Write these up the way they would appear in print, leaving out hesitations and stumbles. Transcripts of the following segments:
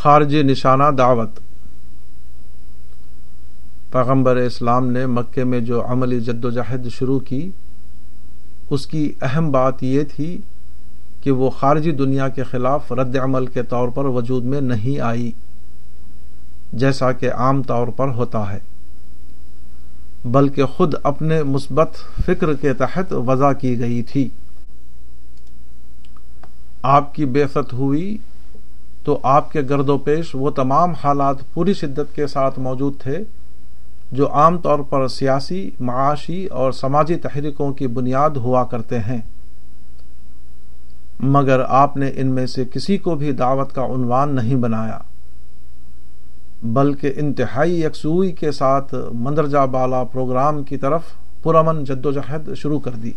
خارجی نشانہ دعوت۔ پیغمبر اسلام نے مکے میں جو عملی جدوجہد شروع کی، اس کی اہم بات یہ تھی کہ وہ خارجی دنیا کے خلاف رد عمل کے طور پر وجود میں نہیں آئی، جیسا کہ عام طور پر ہوتا ہے، بلکہ خود اپنے مثبت فکر کے تحت وضع کی گئی تھی۔ آپ کی بعثت ہوئی تو آپ کے گرد و پیش وہ تمام حالات پوری شدت کے ساتھ موجود تھے جو عام طور پر سیاسی، معاشی اور سماجی تحریکوں کی بنیاد ہوا کرتے ہیں، مگر آپ نے ان میں سے کسی کو بھی دعوت کا عنوان نہیں بنایا، بلکہ انتہائی یکسوئی کے ساتھ مندرجہ بالا پروگرام کی طرف پرامن جدوجہد شروع کر دی۔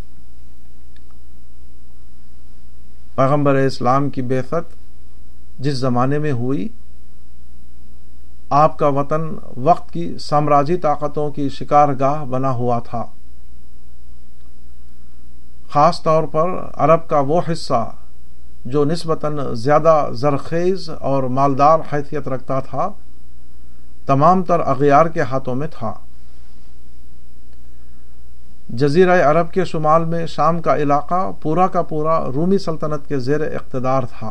پیغمبر اسلام کی بعثت جس زمانے میں ہوئی، آپ کا وطن وقت کی سامراجی طاقتوں کی شکارگاہ بنا ہوا تھا۔ خاص طور پر عرب کا وہ حصہ جو نسبتاً زیادہ زرخیز اور مالدار حیثیت رکھتا تھا، تمام تر اغیار کے ہاتھوں میں تھا۔ جزیرہ عرب کے شمال میں شام کا علاقہ پورا کا پورا رومی سلطنت کے زیر اقتدار تھا۔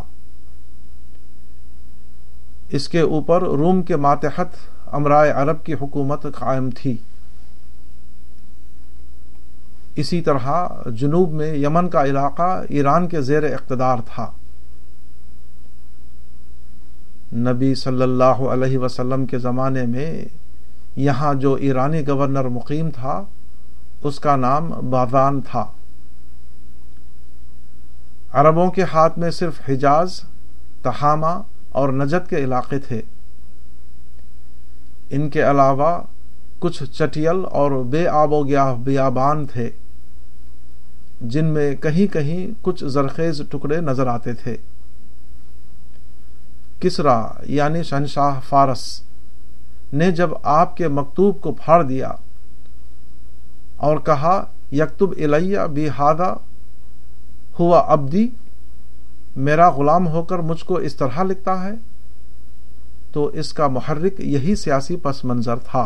اس کے اوپر روم کے ماتحت امرائے عرب کی حکومت قائم تھی۔ اسی طرح جنوب میں یمن کا علاقہ ایران کے زیر اقتدار تھا۔ نبی صلی اللہ علیہ وسلم کے زمانے میں یہاں جو ایرانی گورنر مقیم تھا، اس کا نام باذان تھا۔ عربوں کے ہاتھ میں صرف حجاز، تہامہ اور نجد کے علاقے تھے۔ ان کے علاوہ کچھ چٹیل اور بے آب و گیاہ بیابان تھے، جن میں کہیں کہیں کچھ زرخیز ٹکڑے نظر آتے تھے۔ کسریٰ یعنی شہنشاہ فارس نے جب آپ کے مکتوب کو پھاڑ دیا اور کہا یکتب الیہ بہذا ہوا عبدی، میرا غلام ہو کر مجھ کو اس طرح لکھتا ہے، تو اس کا محرک یہی سیاسی پس منظر تھا۔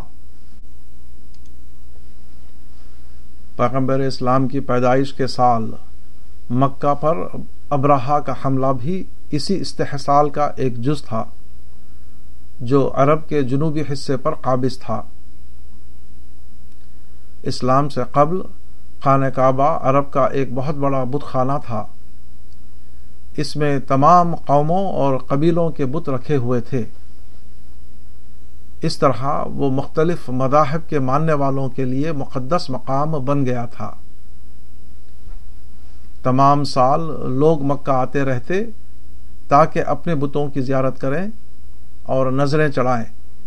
پیغمبر اسلام کی پیدائش کے سال مکہ پر ابرہہ کا حملہ بھی اسی استحصال کا ایک جز تھا جو عرب کے جنوبی حصے پر قابض تھا۔ اسلام سے قبل خانہ کعبہ عرب کا ایک بہت بڑا بت خانہ تھا۔ اس میں تمام قوموں اور قبیلوں کے بت رکھے ہوئے تھے۔ اس طرح وہ مختلف مذاہب کے ماننے والوں کے لیے مقدس مقام بن گیا تھا۔ تمام سال لوگ مکہ آتے رہتے تاکہ اپنے بتوں کی زیارت کریں اور نظریں چڑھائیں۔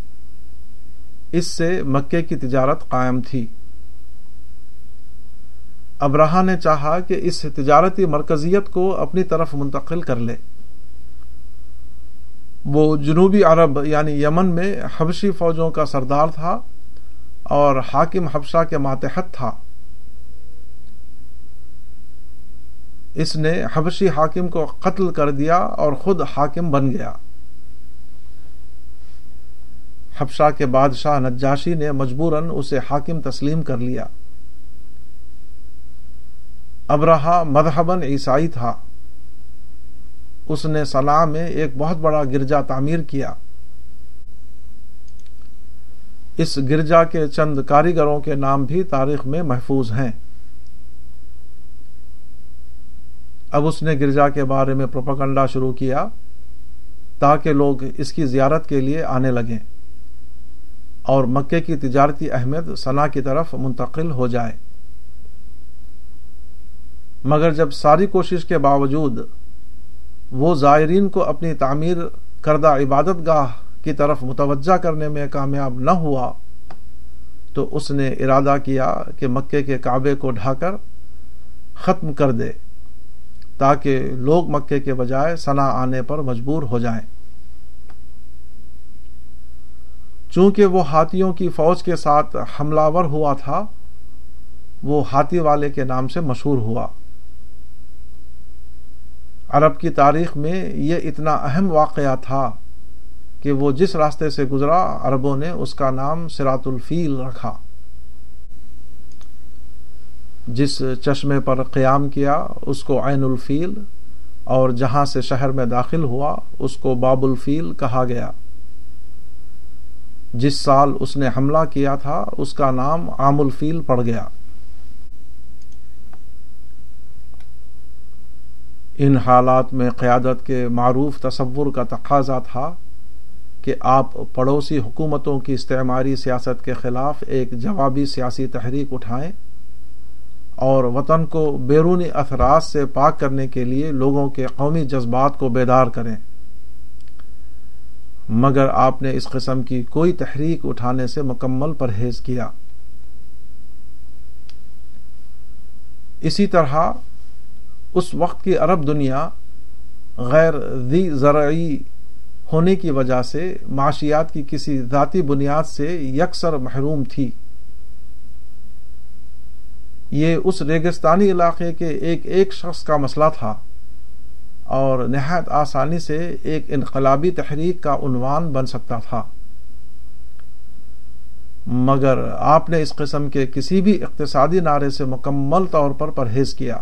اس سے مکے کی تجارت قائم تھی۔ ابرہہ نے چاہا کہ اس تجارتی مرکزیت کو اپنی طرف منتقل کر لے۔ وہ جنوبی عرب یعنی یمن میں حبشی فوجوں کا سردار تھا اور حاکم حبشہ کے ماتحت تھا۔ اس نے حبشی حاکم کو قتل کر دیا اور خود حاکم بن گیا۔ حبشہ کے بادشاہ نجاشی نے مجبوراً اسے حاکم تسلیم کر لیا۔ ابرہہ مذہباً عیسائی تھا۔ اس نے صنعاء میں ایک بہت بڑا گرجا تعمیر کیا۔ اس گرجا کے چند کاریگروں کے نام بھی تاریخ میں محفوظ ہیں۔ اب اس نے گرجا کے بارے میں پروپیگنڈا شروع کیا تاکہ لوگ اس کی زیارت کے لیے آنے لگیں اور مکے کی تجارتی اہمیت صنعاء کی طرف منتقل ہو جائے۔ مگر جب ساری کوشش کے باوجود وہ زائرین کو اپنی تعمیر کردہ عبادت گاہ کی طرف متوجہ کرنے میں کامیاب نہ ہوا، تو اس نے ارادہ کیا کہ مکے کے کعبے کو ڈھا کر ختم کر دے تاکہ لوگ مکے کے بجائے صنعاء آنے پر مجبور ہو جائیں۔ چونکہ وہ ہاتھیوں کی فوج کے ساتھ حملہ ور ہوا تھا، وہ ہاتھی والے کے نام سے مشہور ہوا۔ عرب کی تاریخ میں یہ اتنا اہم واقعہ تھا کہ وہ جس راستے سے گزرا عربوں نے اس کا نام صراط الفیل رکھا. جس چشمے پر قیام کیا اس کو عین الفیل، اور جہاں سے شہر میں داخل ہوا اس کو باب الفیل کہا گیا. جس سال اس نے حملہ کیا تھا اس کا نام عام الفیل پڑ گیا. ان حالات میں قیادت کے معروف تصور کا تقاضا تھا کہ آپ پڑوسی حکومتوں کی استعماری سیاست کے خلاف ایک جوابی سیاسی تحریک اٹھائیں اور وطن کو بیرونی اثرات سے پاک کرنے کے لیے لوگوں کے قومی جذبات کو بیدار کریں. مگر آپ نے اس قسم کی کوئی تحریک اٹھانے سے مکمل پرہیز کیا. اسی طرح اس وقت کی عرب دنیا غیر ذی زرعی ہونے کی وجہ سے معاشیات کی کسی ذاتی بنیاد سے یکسر محروم تھی. یہ اس ریگستانی علاقے کے ایک شخص کا مسئلہ تھا اور نہایت آسانی سے ایک انقلابی تحریک کا عنوان بن سکتا تھا. مگر آپ نے اس قسم کے کسی بھی اقتصادی نعرے سے مکمل طور پر پرہیز کیا.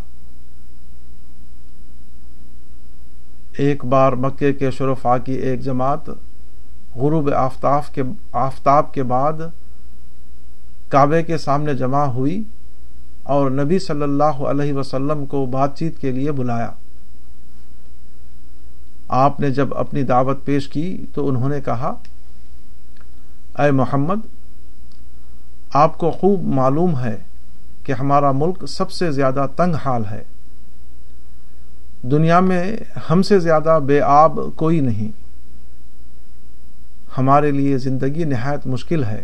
ایک بار مکے کے شرفاء کی ایک جماعت غروب آفتاب کے بعد کعبے کے سامنے جمع ہوئی اور نبی صلی اللہ علیہ وسلم کو بات چیت کے لیے بلایا. آپ نے جب اپنی دعوت پیش کی تو انہوں نے کہا، اے محمد، آپ کو خوب معلوم ہے کہ ہمارا ملک سب سے زیادہ تنگ حال ہے. دنیا میں ہم سے زیادہ بے آب کوئی نہیں. ہمارے لیے زندگی نہایت مشکل ہے.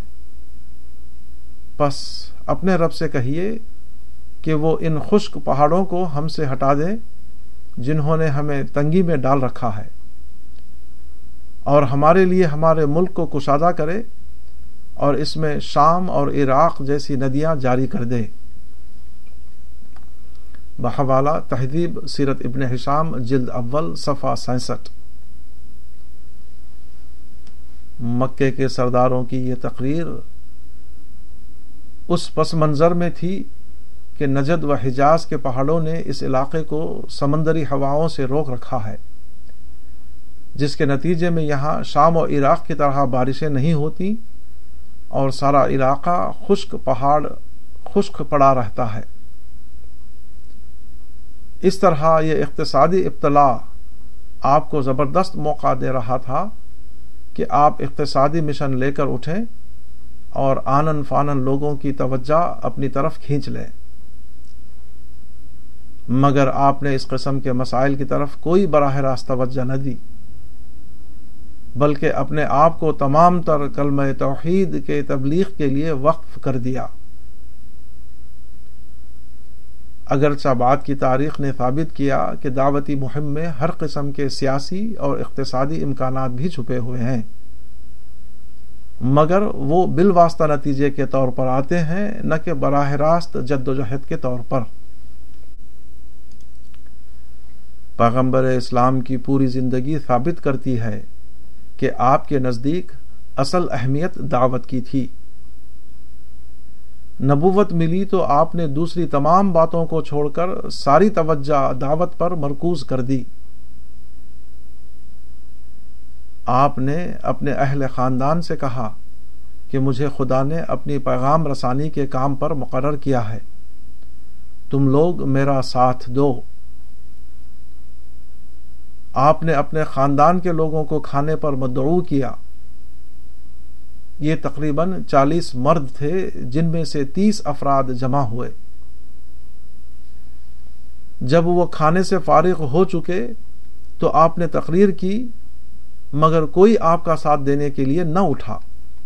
پس اپنے رب سے کہیے کہ وہ ان خشک پہاڑوں کو ہم سے ہٹا دے جنہوں نے ہمیں تنگی میں ڈال رکھا ہے، اور ہمارے لیے ہمارے ملک کو کشادہ کرے اور اس میں شام اور عراق جیسی ندیاں جاری کر دے. بحوالہ تہذیب سیرت ابن ہشام جلد اول صفحہ 66. مکے کے سرداروں کی یہ تقریر اس پس منظر میں تھی کہ نجد و حجاز کے پہاڑوں نے اس علاقے کو سمندری ہواؤں سے روک رکھا ہے، جس کے نتیجے میں یہاں شام و عراق کی طرح بارشیں نہیں ہوتی اور سارا علاقہ خشک پڑا رہتا ہے. اس طرح یہ اقتصادی ابتلا آپ کو زبردست موقع دے رہا تھا کہ آپ اقتصادی مشن لے کر اٹھیں اور آنن فانن لوگوں کی توجہ اپنی طرف کھینچ لیں. مگر آپ نے اس قسم کے مسائل کی طرف کوئی براہ راست توجہ نہ دی، بلکہ اپنے آپ کو تمام تر کلمہ توحید کے تبلیغ کے لیے وقف کر دیا. اگرچہ بعد کی تاریخ نے ثابت کیا کہ دعوتی مہم میں ہر قسم کے سیاسی اور اقتصادی امکانات بھی چھپے ہوئے ہیں، مگر وہ بالواسطہ نتیجے کے طور پر آتے ہیں، نہ کہ براہ راست جدوجہد کے طور پر. پیغمبر اسلام کی پوری زندگی ثابت کرتی ہے کہ آپ کے نزدیک اصل اہمیت دعوت کی تھی. نبوت ملی تو آپ نے دوسری تمام باتوں کو چھوڑ کر ساری توجہ دعوت پر مرکوز کر دی. آپ نے اپنے اہل خاندان سے کہا کہ مجھے خدا نے اپنی پیغام رسانی کے کام پر مقرر کیا ہے، تم لوگ میرا ساتھ دو. آپ نے اپنے خاندان کے لوگوں کو کھانے پر مدعو کیا. یہ تقریباً 40 مرد تھے جن میں سے 30 افراد جمع ہوئے. جب وہ کھانے سے فارغ ہو چکے تو آپ نے تقریر کی، مگر کوئی آپ کا ساتھ دینے کے لیے نہ اٹھا.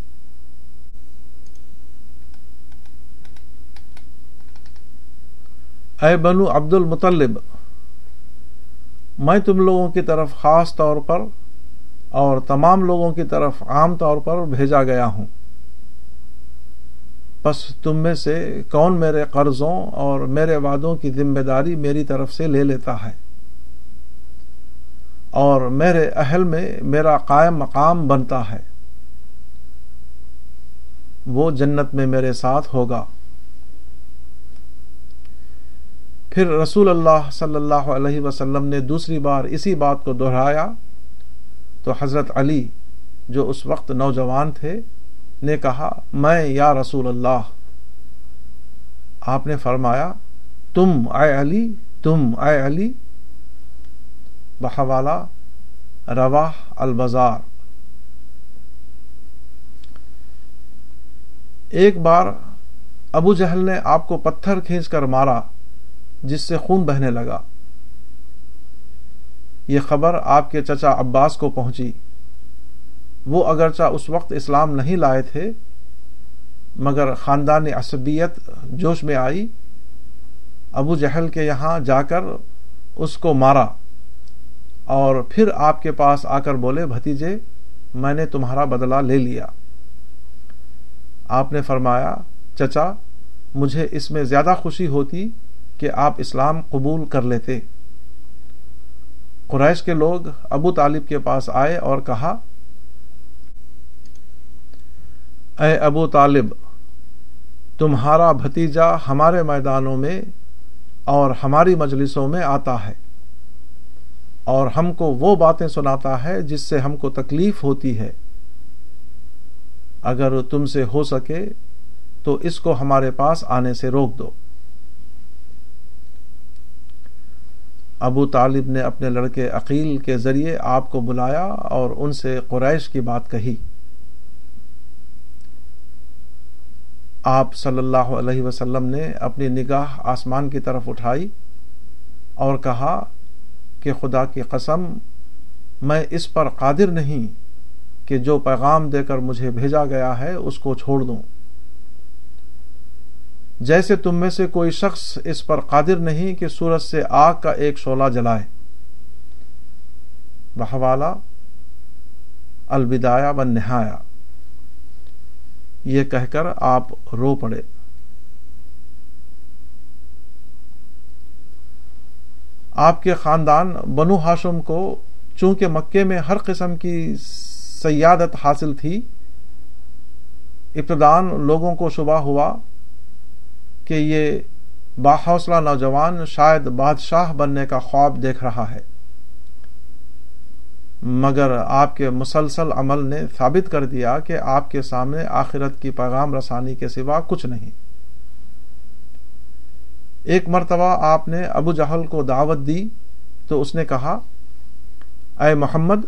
اے بنو عبد المطلب، میں تم لوگوں کی طرف خاص طور پر اور تمام لوگوں کی طرف عام طور پر بھیجا گیا ہوں. پس تم میں سے کون میرے قرضوں اور میرے وعدوں کی ذمہ داری میری طرف سے لے لیتا ہے؟ اور میرے اہل میں میرا قائم مقام بنتا ہے، وہ جنت میں میرے ساتھ ہوگا۔ پھر رسول اللہ صلی اللہ علیہ وسلم نے دوسری بار اسی بات کو دہرایا تو حضرت علی جو اس وقت نوجوان تھے نے کہا، میں یا رسول اللہ۔ آپ نے فرمایا، تم اے علی، تم اے علی، بحوالہ رواح البزار۔ ایک بار ابو جہل نے آپ کو پتھر کھینچ کر مارا جس سے خون بہنے لگا۔ یہ خبر آپ کے چچا عباس کو پہنچی۔ وہ اگرچہ اس وقت اسلام نہیں لائے تھے، مگر خاندانی عصبیت جوش میں آئی، ابو جہل کے یہاں جا کر اس کو مارا اور پھر آپ کے پاس آ کر بولے، بھتیجے میں نے تمہارا بدلہ لے لیا۔ آپ نے فرمایا، چچا مجھے اس میں زیادہ خوشی ہوتی کہ آپ اسلام قبول کر لیتے۔ قریش کے لوگ ابو طالب کے پاس آئے اور کہا، اے ابو طالب، تمہارا بھتیجا ہمارے میدانوں میں اور ہماری مجلسوں میں آتا ہے اور ہم کو وہ باتیں سناتا ہے جس سے ہم کو تکلیف ہوتی ہے۔ اگر تم سے ہو سکے تو اس کو ہمارے پاس آنے سے روک دو۔ ابو طالب نے اپنے لڑکے عقیل کے ذریعے آپ کو بلایا اور ان سے قریش کی بات کہی۔ آپ صلی اللہ علیہ وسلم نے اپنی نگاہ آسمان کی طرف اٹھائی اور کہا کہ خدا کی قسم میں اس پر قادر نہیں کہ جو پیغام دے کر مجھے بھیجا گیا ہے اس کو چھوڑ دوں، جیسے تم میں سے کوئی شخص اس پر قادر نہیں کہ سورج سے آگ کا ایک شعلہ جلائے۔ بحوالہ البدایہ والنہایہ۔ یہ کہہ کر آپ رو پڑے۔ آپ کے خاندان بنو ہاشم کو چونکہ مکے میں ہر قسم کی سیادت حاصل تھی، ابتداً لوگوں کو شبہ ہوا کہ یہ باحوصلہ نوجوان شاید بادشاہ بننے کا خواب دیکھ رہا ہے، مگر آپ کے مسلسل عمل نے ثابت کر دیا کہ آپ کے سامنے آخرت کی پیغام رسانی کے سوا کچھ نہیں۔ ایک مرتبہ آپ نے ابو جہل کو دعوت دی تو اس نے کہا، اے محمد،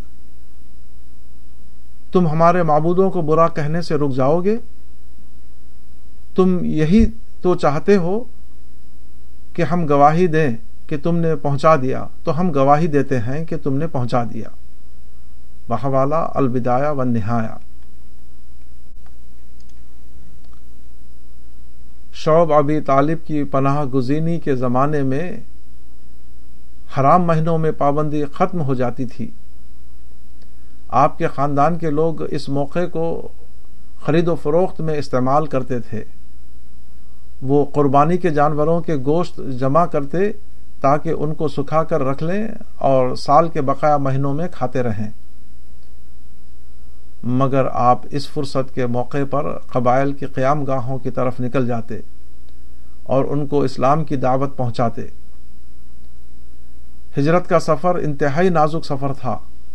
تم ہمارے معبودوں کو برا کہنے سے رک جاؤ گے؟ تم یہی تو چاہتے ہو کہ ہم گواہی دیں کہ تم نے پہنچا دیا، تو ہم گواہی دیتے ہیں کہ تم نے پہنچا دیا۔ بحوالہ البدایہ والنہایہ۔ شعب ابی طالب کی پناہ گزینی کے زمانے میں حرام مہینوں میں پابندی ختم ہو جاتی تھی۔ آپ کے خاندان کے لوگ اس موقع کو خرید و فروخت میں استعمال کرتے تھے۔ وہ قربانی کے جانوروں کے گوشت جمع کرتے تاکہ ان کو سکھا کر رکھ لیں اور سال کے بقایا مہینوں میں کھاتے رہیں، مگر آپ اس فرصت کے موقع پر قبائل کی قیام گاہوں کی طرف نکل جاتے اور ان کو اسلام کی دعوت پہنچاتے۔ ہجرت کا سفر انتہائی نازک سفر تھا،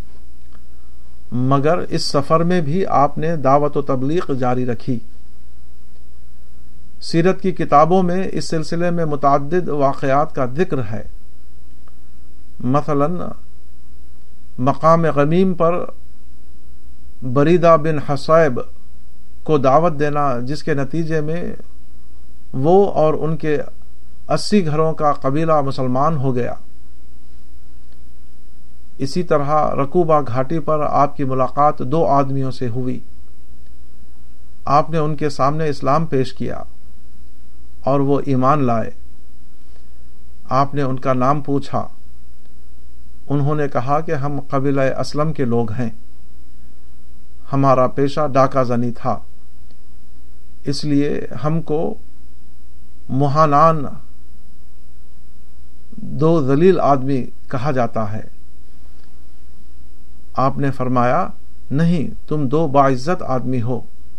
مگر اس سفر میں بھی آپ نے دعوت و تبلیغ جاری رکھی۔ سیرت کی کتابوں میں اس سلسلے میں متعدد واقعات کا ذکر ہے۔ مثلا مقام غمیم پر بریدہ بن حصیب کو دعوت دینا، جس کے نتیجے میں وہ اور ان کے 80 گھروں کا قبیلہ مسلمان ہو گیا۔ اسی طرح رکوبہ گھاٹی پر آپ کی ملاقات 2 آدمیوں سے ہوئی۔ آپ نے ان کے سامنے اسلام پیش کیا اور وہ ایمان لائے۔ آپ نے ان کا نام پوچھا۔ انہوں نے کہا کہ ہم قبیلہ اسلم کے لوگ ہیں، ہمارا پیشہ ڈاکہ زنی تھا، اس لیے ہم کو مہانان 2 ذلیل آدمی کہا جاتا ہے۔ آپ نے فرمایا نہیں، تم دو باعزت آدمی ہو۔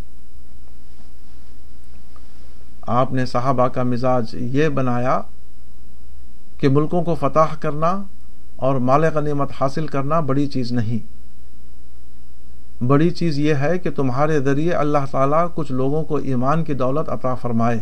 آپ نے صحابہ کا مزاج یہ بنایا کہ ملکوں کو فتح کرنا اور مال غنیمت حاصل کرنا بڑی چیز نہیں، بڑی چیز یہ ہے کہ تمہارے ذریعے اللہ تعالیٰ کچھ لوگوں کو ایمان کی دولت عطا فرمائے۔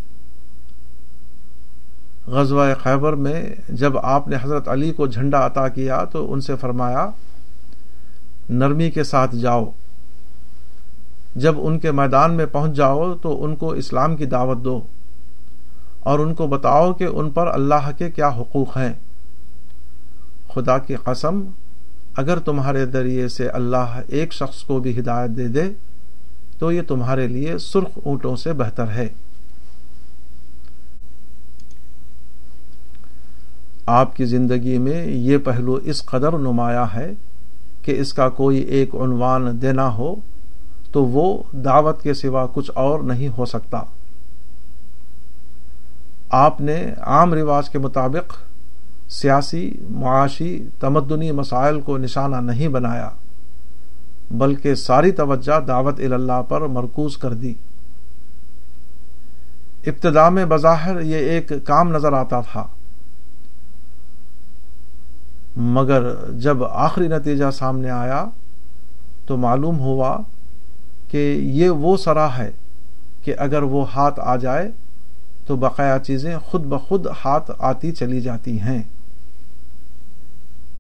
غزوہ خیبر میں جب آپ نے حضرت علی کو جھنڈا عطا کیا تو ان سے فرمایا نرمی کے ساتھ جاؤ، جب ان کے میدان میں پہنچ جاؤ تو ان کو اسلام کی دعوت دو اور ان کو بتاؤ کہ ان پر اللہ کے کیا حقوق ہیں۔ خدا کی قسم، اگر تمہارے ذریعے سے اللہ ایک شخص کو بھی ہدایت دے دے تو یہ تمہارے لیے سرخ اونٹوں سے بہتر ہے۔ آپ کی زندگی میں یہ پہلو اس قدر نمایاں ہے کہ اس کا کوئی ایک عنوان دینا ہو تو وہ دعوت کے سوا کچھ اور نہیں ہو سکتا۔ آپ نے عام رواج کے مطابق سیاسی، معاشی، تمدنی مسائل کو نشانہ نہیں بنایا، بلکہ ساری توجہ دعوت اللہ پر مرکوز کر دی۔ ابتدا میں بظاہر یہ ایک کام نظر آتا تھا، مگر جب آخری نتیجہ سامنے آیا تو معلوم ہوا کہ یہ وہ سرا ہے کہ اگر وہ ہاتھ آ جائے تو بقیہ چیزیں خود بخود ہاتھ آتی چلی جاتی ہیں۔